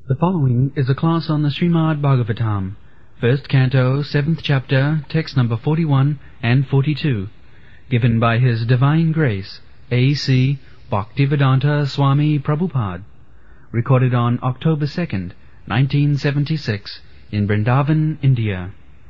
The following is a class on the Srimad Bhagavatam, first canto, 7th chapter, text number 41 and 42, given by His Divine Grace, A.C. Bhaktivedanta Swami Prabhupada, recorded on October 2nd, 1976, in Vrindavan, India.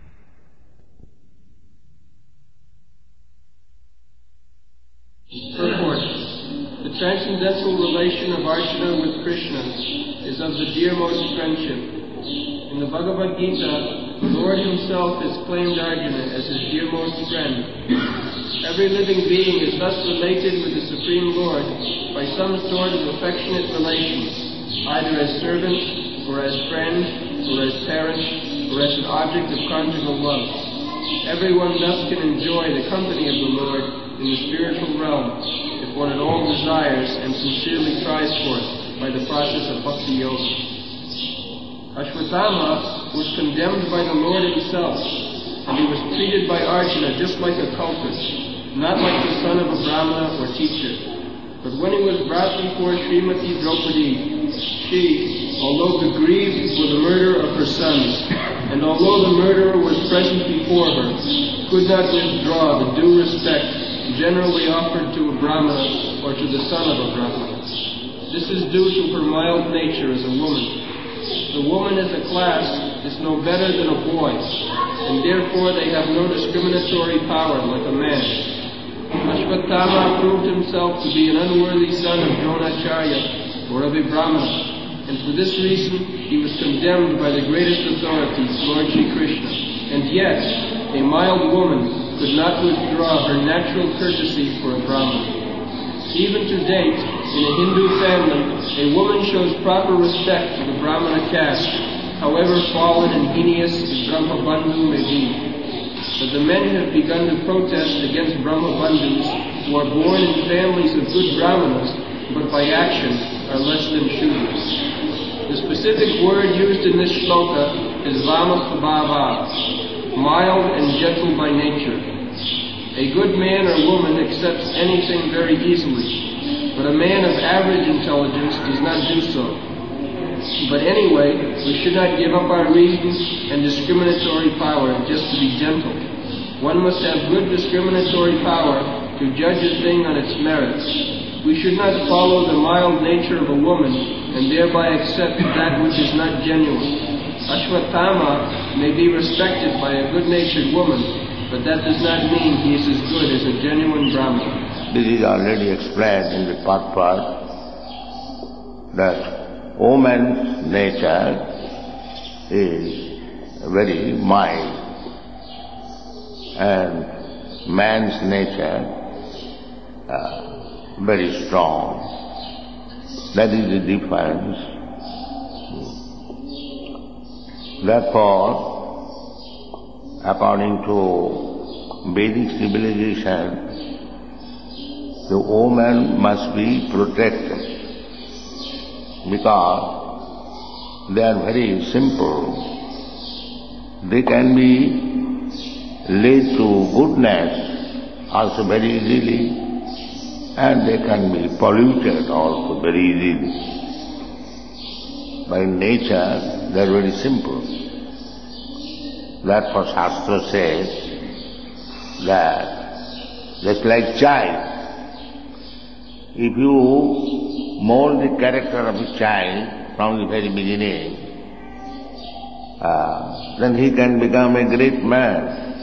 Purport. The transcendental relation of Arjuna with Krishna is of the dearmost friendship. In the Bhagavad Gita, the Lord Himself has claimed Arjuna as His dearmost friend. Every living being is thus related with the Supreme Lord by some sort of affectionate relation, either as servant, or as friend, or as parent, or as an object of conjugal love. Everyone thus can enjoy the company of the Lord in the spiritual realm, if one at all desires and sincerely tries for it by the process of Bhakti Yoga. Ashwatthama was condemned by the Lord Himself, and he was treated by Arjuna just like a culprit, not like the son of a Brahmana or teacher. But when he was brought before Srimati Draupadi, she, although aggrieved for the murder of her sons, and although the murderer was present before her, could not withdraw the due respect generally offered to a Brahmana or to the son of a Brahmana. This is due to her mild nature as a woman. The woman as a class is no better than a boy, and therefore they have no discriminatory power like a man. Ashwatthama proved himself to be an unworthy son of Dronacharya or of a Brahmana, and for this reason he was condemned by the greatest authority, Lord Shri Krishna. And yet, a mild woman could not withdraw her natural courtesy for a Brahmana. Even to date, in a Hindu family, a woman shows proper respect to the Brahmana caste, however fallen and heinous his Brahmabandhu may be. But the men have begun to protest against Brahmabandhus who are born in families of good Brahmanas, but by action are less than Shudras. The specific word used in this shloka is Vamasvabhava, mild and gentle by nature. A good man or woman accepts anything very easily, but a man of average intelligence does not do so. But anyway, we should not give up our reason and discriminatory power just to be gentle. One must have good discriminatory power to judge a thing on its merits. We should not follow the mild nature of a woman and thereby accept that which is not genuine. Ashwatthama may be respected by a good-natured woman, but that does not mean he is as good as a genuine Brahmana. This is already explained in the part that woman's nature is very mild and man's nature very strong. That is the difference. Therefore, according to Vedic civilization, the woman must be protected because they are very simple. They can be led to goodness also very easily, and they can be polluted also very easily. By nature, they are very simple. Therefore Shastra says that just like child, if you mold the character of a child from the very beginning, then he can become a great man.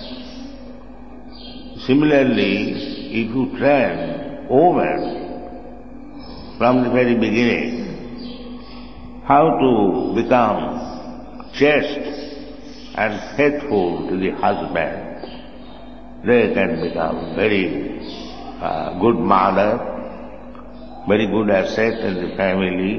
Similarly, if you train woman from the very beginning how to become chaste and faithful to the husband, they can become very good mother, very good asset in the family.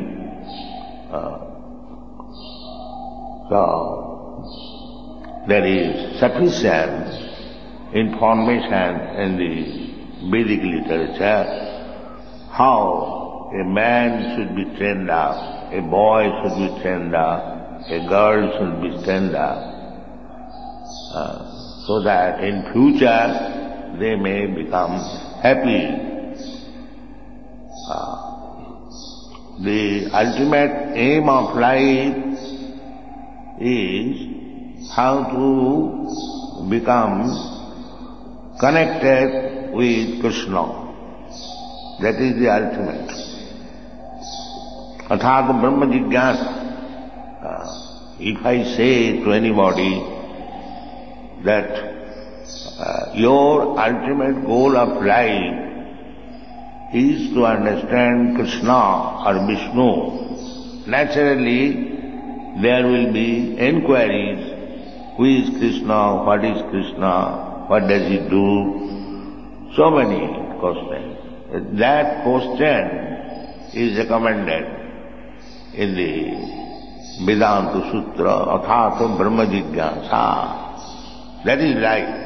So there is sufficient information in the Vedic literature how a man should be trained up, a boy should be trained up, a girl should be trained up, so that in future they may become happy. the ultimate aim of life is how to become connected with Krishna. That is the ultimate. Athāta Brahma Jigyāsa. If I say to anybody that your ultimate goal of life is to understand Krishna or Vishnu, naturally there will be enquiries, who is Krishna, what does he do, so many questions. That question is recommended in the Vedanta Sutra, Athāta Brahma Jigyāsa. That is life.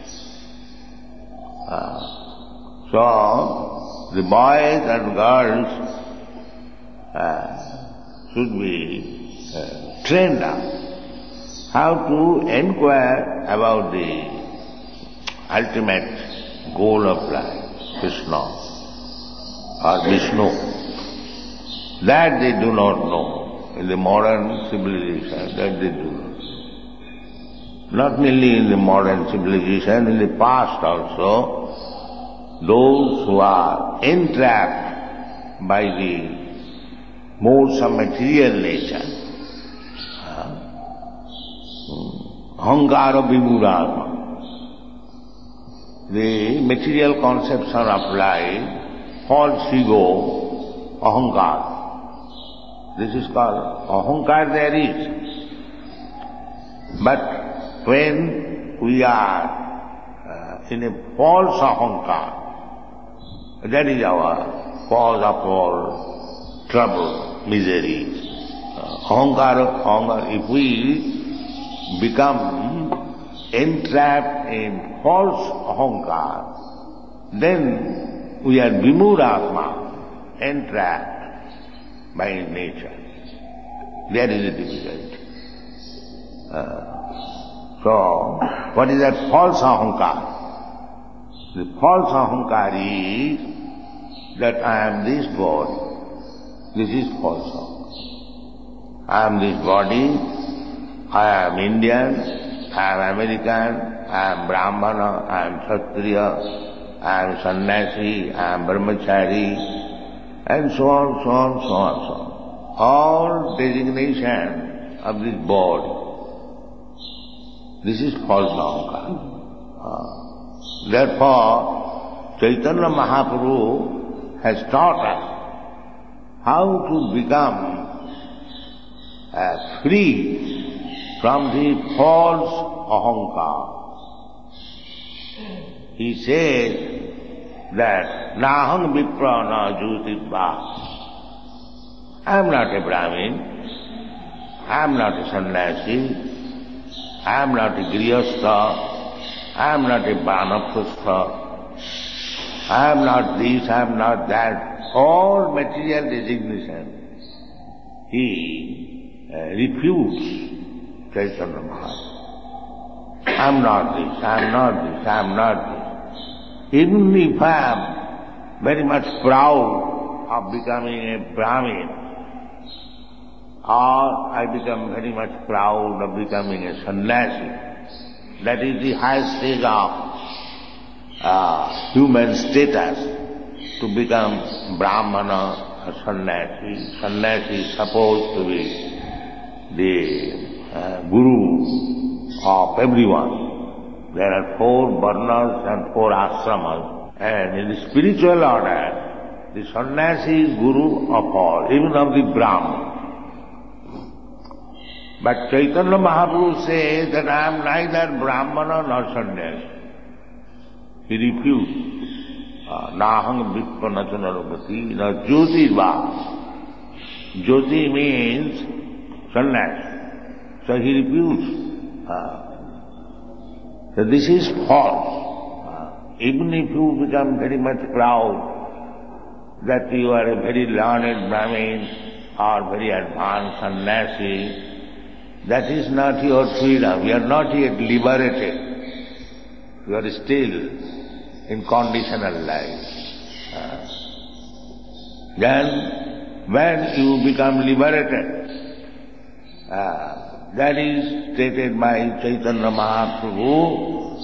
So, the boys and girls should be trained up how to inquire about the ultimate goal of life, Krishna or Vishnu. That they do not know. In the modern civilization, that they do not know. Not merely in the modern civilization, in the past also, those who are entrapped by the modes of material nature, ahankara vimurātma, the material conception of life, false ego, ahankara. This is called ahankar there is. But when we are in a false ahankar, that is our cause of all trouble, misery. Ahankar, if we become entrapped in false ahankar, then we are vimurātma, entrapped by nature. There is a difficulty. So, what is that false ahankar? The false ahankar is that I am this body. This is false ahankar. I am this body, I am Indian, I am American, I am Brahmana, I am Kshatriya, I am Sannyasi, I am Brahmachari, and so on, so on, so on, so on. All designation of this body. This is false ahankar. Therefore, Chaitanya Mahaprabhu has taught us how to become free from the false ahankar. He says that nahang vipra na jyotitva. I am not a Brahmin, I am not a sannyasi, I am not a grihastha, I am not a vanaprastha, I am not this, I am not that. All material designation he refutes Chaitanya Mahaprabhu. I am not this, I am not this, I am not this. Even if I am very much proud of becoming a Brahmin, or I become very much proud of becoming a sannyasi, that is the highest stage of human status, to become Brahmana or sannyasi. Sannyasi is supposed to be the guru of everyone. There are 4 varnas and 4 ashramas, and in the spiritual order, the sannyasi is guru of all, even of the Brahman. But Chaitanya Mahaprabhu says that I am neither Brahmana nor sannyasi. He refused. Nahang vippa nachanarupati, na jyotirva. Jyoti means sannyasi. So he refused. So this is false. Even if you become very much proud that you are a very learned Brahmin or very advanced sannyasi, that is not your freedom. You are not yet liberated. You are still in conditional life. Then when you become liberated. That is stated by Chaitanya Mahaprabhu.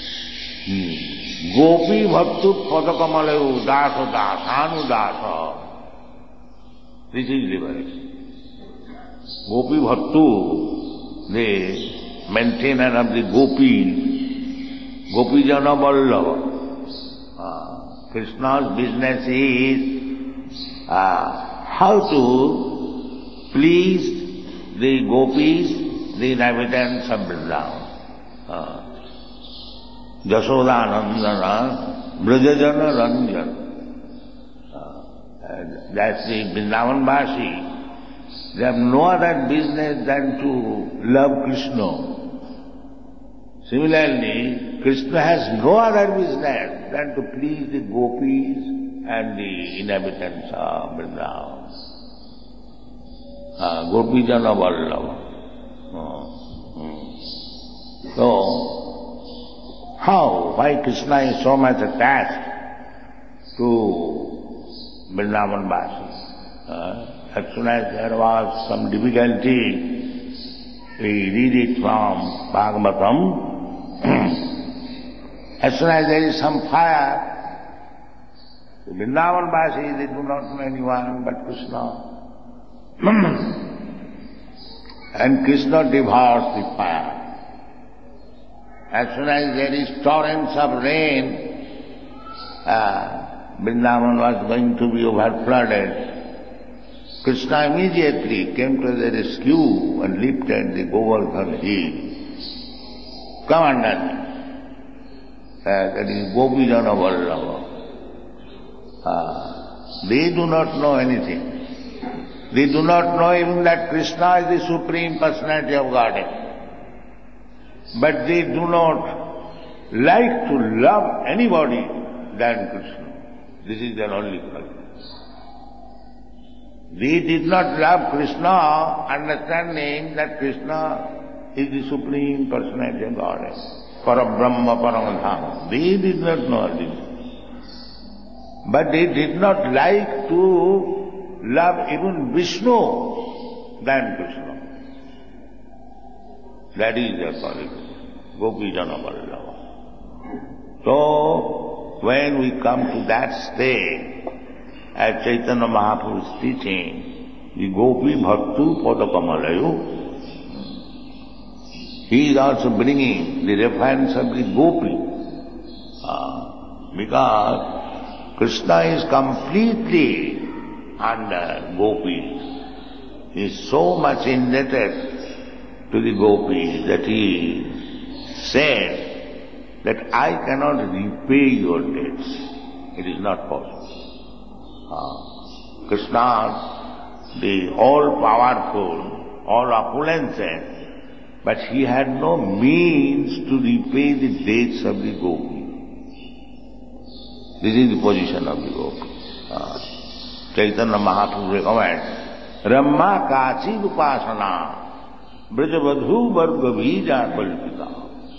Gopi bhaktu padakamalu dasa dasanu dasa. This is liberation. Gopi bhaktu, the maintainer of the gopis, Gopijana Vallabha. Krishna's business is how to please the gopis, the inhabitants of Vrindavan. Jasoda Nandana, Brajajana Ranjan. That's the Vrindavan Vasi. They have no other business than to love Krishna. Similarly, Krishna has no other business than to please the gopis and the inhabitants of Vrindavan. Gopijana Vallabha. So, how? Why Krishna is so much attached to Vrindavan Vasi? As soon as there was some difficulty, we read it from Bhagavatam. As soon as there is some fire, the Vrindavan Vasi, they do not know anyone but Krishna. And Krishna devours the fire. As soon as there is torrents of rain, Vrindavan was going to be overflooded. Krishna immediately came to the rescue and lifted the Govardhan hill. Come underneath. That is Gopijana Vallabha. They do not know anything. They do not know even that Krishna is the Supreme Personality of Godhead. But they do not like to love anybody than Krishna. This is their only quality. They did not love Krishna, understanding that Krishna is the Supreme Personality of Godhead. Parabrahma Paramadhama. They did not know this. But they did not like to love even Vishnu than Krishna. That is their quality. Gopijana Vallabha. So, when we come to that state, as Chaitanya Mahaprabhu is teaching, the Gopi Bhaktu Padakamalayu, he is also bringing the reference of the Gopi. Because Krishna is completely under gopis. He is so much indebted to the gopis that he said that I cannot repay your debts. It is not possible. Krishna, the all-powerful, all opulences, but he had no means to repay the debts of the gopis. This is the position of the gopis. Chaitanya Mahaprabhu recommends, Ramma Kachi Upasana, Brajavadhu Varga Bija Kalpita.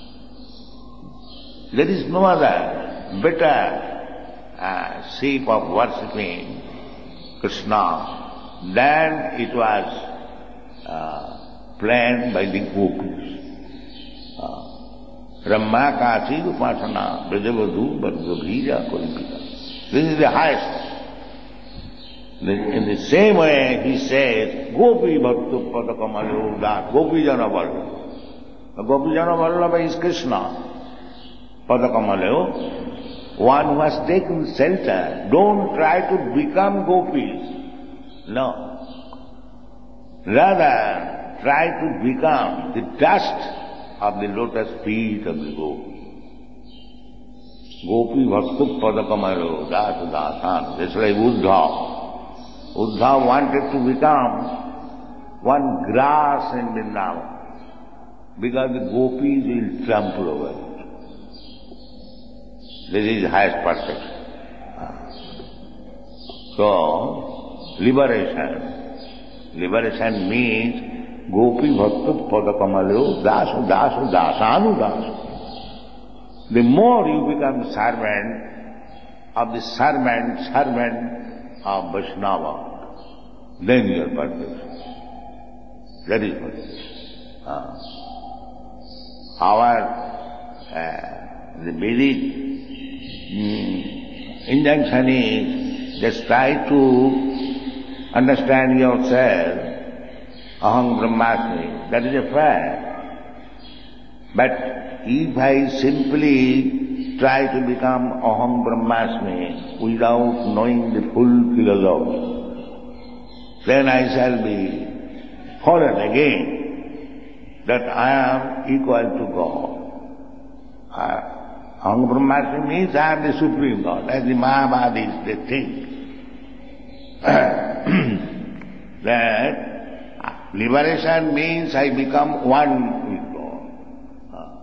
There is no other better shape of worshipping Krishna than it was planned by the gopis. Ramma Kachi Upasana, Brajavadhu Varga Bija Kalpita. This is the highest. In the same way, he says, Gopi Bhaktu Padakamalu Das, Gopijana Vallabha. Gopijana Vallabha is Krishna. Padakamalu, one who has taken shelter. Don't try to become gopis. No. Rather, try to become the dust of the lotus feet of the gopis. Gopi Bhaktu Padakamalu Das Dasan. That's like Uddhava. Uddhava wanted to become one grass in Vrindavan because the gopis will trample over it. This is highest perfection. So, liberation. Liberation means Gopi Bhaktu Padakamalu Dasu Dasu Dasanu Dasu. The more you become servant of the servant of Vaishnava, then you are perfect. That is perfect. The Vedic injunction is just try to understand yourself, aham brahmasmi, that is a fact. But if I simply try to become aham brahmasmi without knowing the full philosophy, then I shall be fallen again that I am equal to God. Aham brahmasmi means I am the Supreme God, as the Mayavadis they think. That liberation means I become one with God.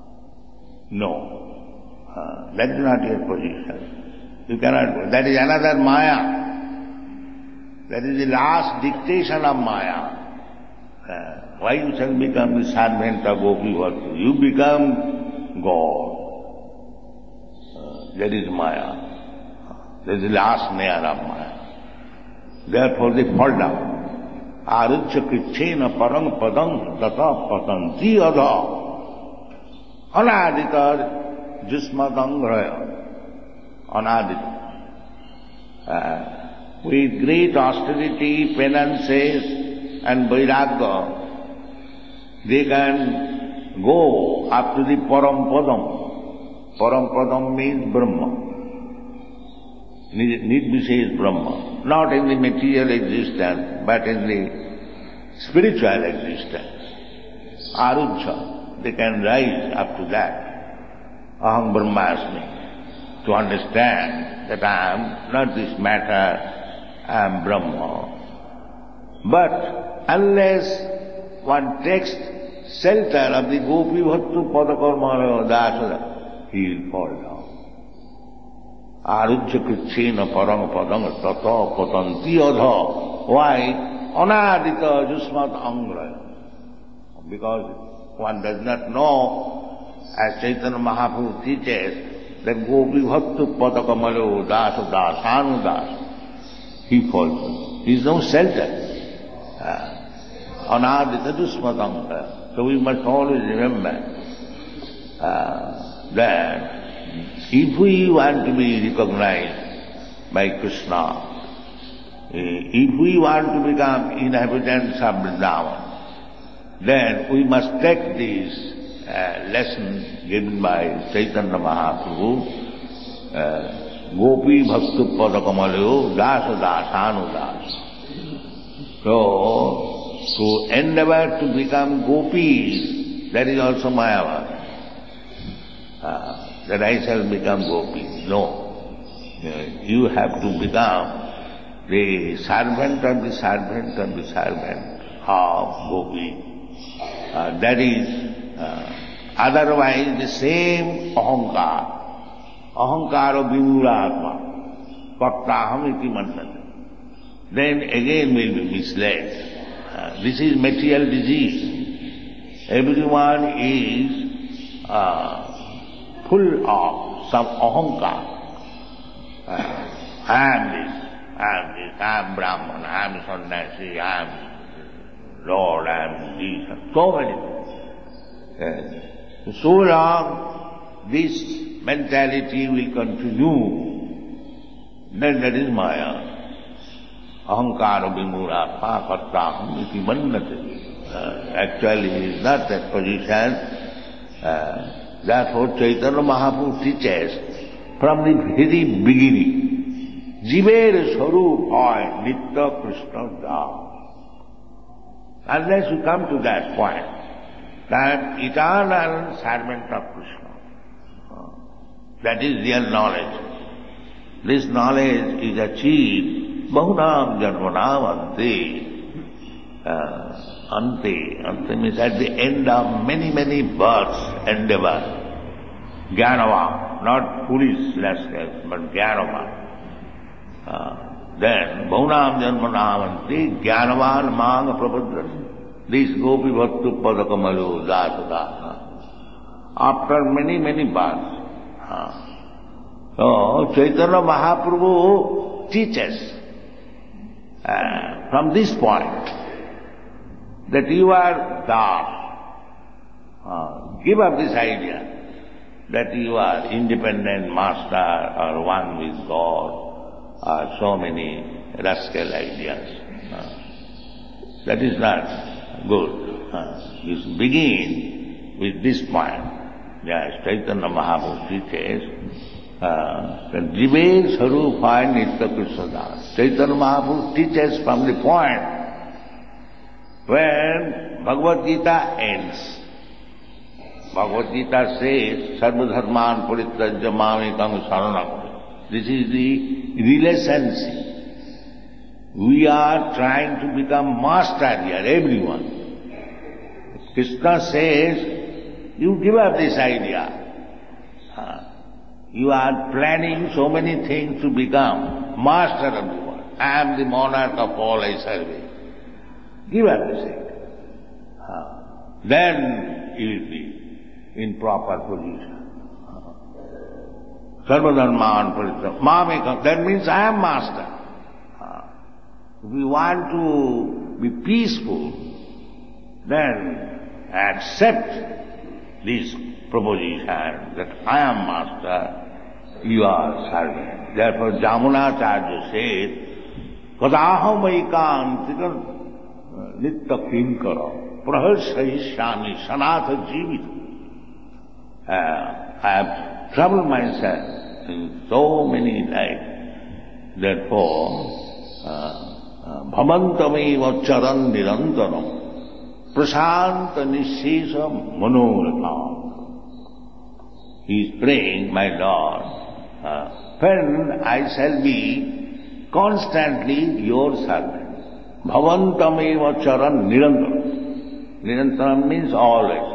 No, that is not your position. You cannot go. That is another Maya. That is the last dictation of Maya. Why you shall become the servant of Gopi Bhattu? You become God. That is Maya. That is the last layer of Maya. Therefore they fall down. Arujya krichena parang padang tata patanti adha. Anadita jusmadangraya. Anadita. With great austerity, penances and vairagya, they can go up to the Param Padam. Param Padam means Brahma. Nirvishesha Brahma. Not in the material existence, but in the spiritual existence. Arujya, they can rise up to that. Aham Brahmasmi. To understand that I am not this matter, I am Brahma. But unless one takes shelter of the Gopi Bhattu Padakarma Dasada, he will fall down. Arujya krichena parang padang tata patanti adha. Why? Anadita jusmat angraya. Because one does not know, as Chaitanya Mahaprabhu teaches, that Gopi Bhattu Padakamalo Dasa Dasanu Das. He falls. He is no shelter. Anadita jusmat angraya. So we must always remember that if we want to be recognized by Krishna, if we want to become inhabitants of Vrindavan, then we must take this lesson given by Chaitanya Mahaprabhu, Gopi Bhaktu Padakamalayo Dasa Dasanu Das. So, to endeavor to become gopis, that is also Mayavad. That I shall become gopi. No. You have to become the servant of the servant of the servant of gopi. That is, otherwise the same ahankara, ahankara vimuratma, paktaham iti mannati, then again will be misled. This is material disease. Everyone is full of some ahankara. I am this, I am Brahman, I am Sannyasi, I am Lord, I am this, so many things. So long this mentality will continue, then that is Maya. Ahankara vimura pakartaham iti mannati. Actually he is not that position. Therefore Chaitanya Mahaprabhu teaches from the very beginning, Jiver Swarup hoy Nitya Krishna Das. Unless you come to that point, that eternal servant of Krishna, that is real knowledge. This knowledge is achieved Bahunam Janmanam Ante. Ante means at the end of many, many births, endeavor. Jnanava, not foolishness, but Jnanava. Then, Bahunam Janmanam Ante, Jnanavan Manga Prapadras. This Gopi Bhattu Padakamalu Dasa Dasa. After many, many births. So, Chaitanya Mahaprabhu teaches from this point, that you are Das. Give up this idea that you are independent master or one with God, or so many rascal ideas. That is not good. You should begin with this point. Yes, Chaitanya Mahaprabhu teaches that Jive Sarupaya Nitya Krishna Das. Chaitanya Mahaprabhu teaches from the point when Bhagavad Gita ends. Bhagavad Gita says, Sarva Dharman Parityajya Mamekam Saranam. This is the relationship. We are trying to become master here, everyone. Krishna says, you give up this idea. You are planning so many things to become master of the world. I am the monarch of all I serve. Give up this idea. Then you will be in proper position. Sarvadharman Paritya Mamekam, that means I am master. If we want to be peaceful, then accept this proposition that I am master, you are servant. Therefore Jamunacharya said, Kadaham aikantika nitya kinkara praharsayishyami sanatha jivita. I have troubled myself in so many lives. Therefore, bhavantameva charan nirantaram prasanta nishesam manoratham. He is praying, my Lord, when I shall be constantly your servant. Bhavantameva charan nirantaram. Nirantaram means always.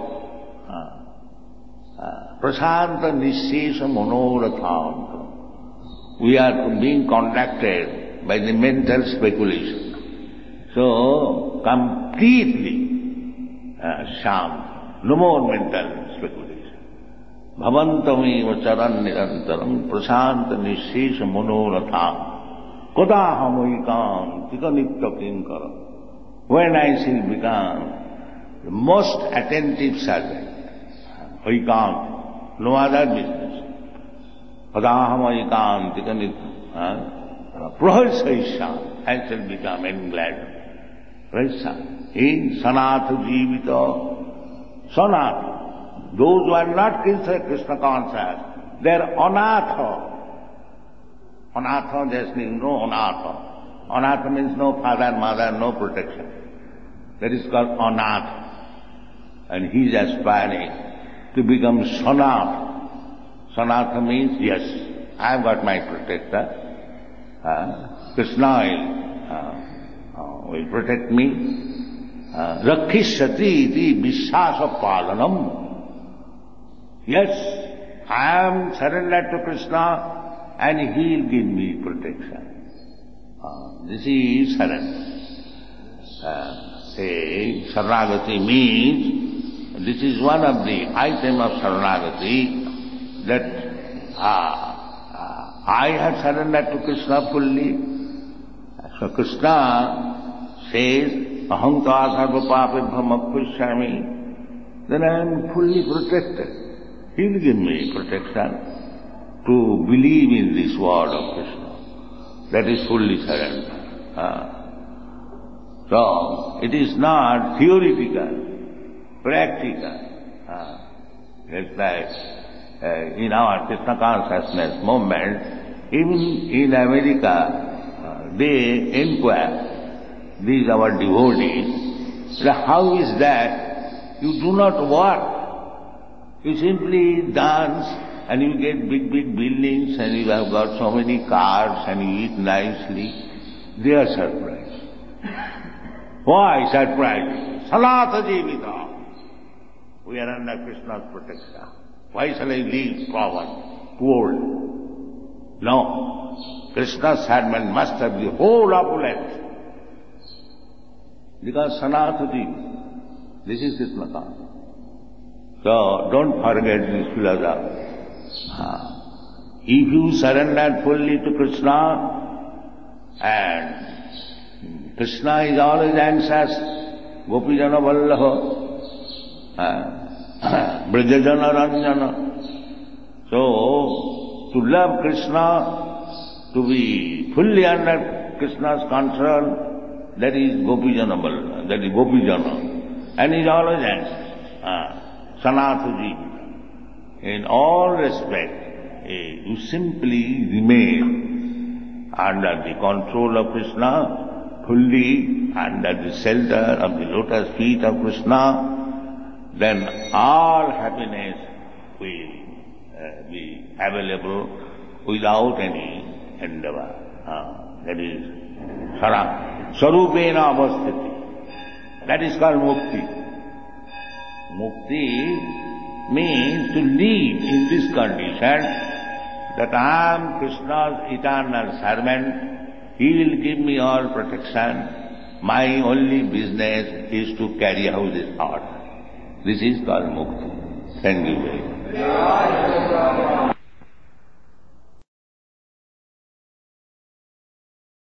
Prasanta nishesha manoratham. We are being conducted by the mental speculation. So, completely shant, no more mental speculation. Bhavantameva charan nirantaram prasanta nishesha manoratham kodaham aikantika nitya kinkara. When I shall become the most attentive servant, aikant, no other business. Padaham aikantika nitya praharsayishyam, I shall become enlightened. In sanatha jivita, sanatha. Those who are not Krishna conscious, they are anatha. Anatha just means no anatha. Anatha means no father, mother, no protection. That is called anatha. And he is aspiring to become sanatha. Sanatha means, yes, I have got my protector. Krishna will protect me. Rakhishyati iti vishwasa palanam. Yes, I am surrendered to Krishna and he will give me protection. This is surrender. Saranagati means, this is one of the items of Saranagati, that I have surrendered to Krishna fully. So Krishna says, Ahankar sarva papibham apushyami, then I am fully protected. He will give me protection to believe in this word of Krishna. That is fully surrender. So, it is not theoretical, practical. It's like in our Krishna consciousness movement, even in America, they inquire, these our devotees, how is that you do not work? You simply dance and you get big buildings and you have got so many cars and you eat nicely. They are surprised. Why surprised? Sanatha jivita. We are under Krishna's protection. Why shall I live poor? No. Krishna's servant must have the whole opulence. Because Sanatha jivita. This is Krishna consciousness. So, don't forget this philosophy. If you surrender fully to Krishna and Krishna is always anxious, Gopijana Vallabha, Brajajana Ranjana. So, to love Krishna, to be fully under Krishna's control, that is Gopijana Vallabha, that is Gopijana. And he is always anxious. Sanathaji. In all respect, you simply remain under the control of Krishna, fully under the shelter of the lotus feet of Krishna, then all happiness will be available without any endeavor. That is Sarupena Avasthiti. That is called Mukti. Mukti means to live in this condition that I am Krishna's eternal servant. He will give me all protection. My only business is to carry out His order. This is called Mukti. Thank you very much.